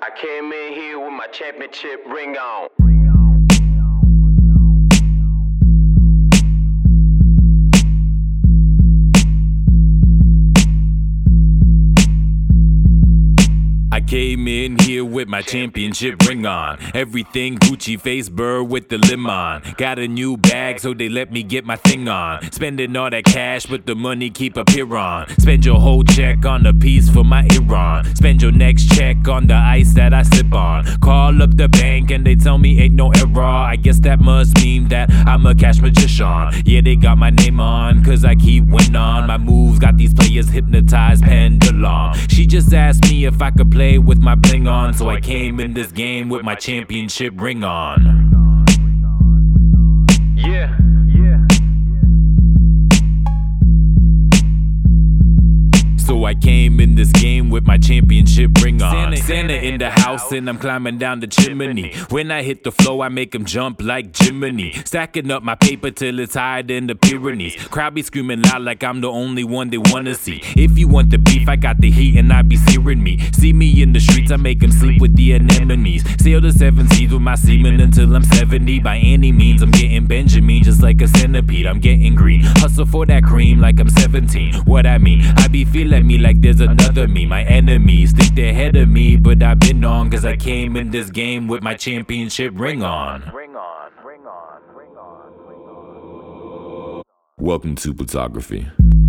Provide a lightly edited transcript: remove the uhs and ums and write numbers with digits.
I came in here with my championship ring on. I came in here with my championship ring on. Everything Gucci face burr with the lemon. Got a new bag so they let me get my thing on. Spending all that cash but the money keep appearing. Spend your whole check on a piece for my Iran. Spend your next check on the ice that I sip on. Call up the bank and they tell me ain't no error. I guess that must mean that I'm a cash magician. Yeah, they got my name on cause I keep winning on. My moves got these players hypnotized pendulum. She just asked me if I could play with my bling on, so I came in this game with my championship ring on. Yeah. So I came in this game with my championship ring on. Santa in the house and I'm climbing down the chimney. When I hit the floor I make him jump like Jiminy. Stacking up my paper till it's higher than the Pyrenees. Crowd be screaming loud like I'm the only one they wanna see. If you want the beef I got the heat and I be searing me. See me in the streets I make him sleep with the anemones. Sail the 7 seas with my semen until I'm 70. By any means I'm getting Benjamin just like a centipede. I'm getting green, hustle for that cream like I'm 17. What I mean, I be feeling me like there's another me. My enemies think they're ahead of me, but I've been on cause I came in this game with my championship ring on. Welcome to Plutography.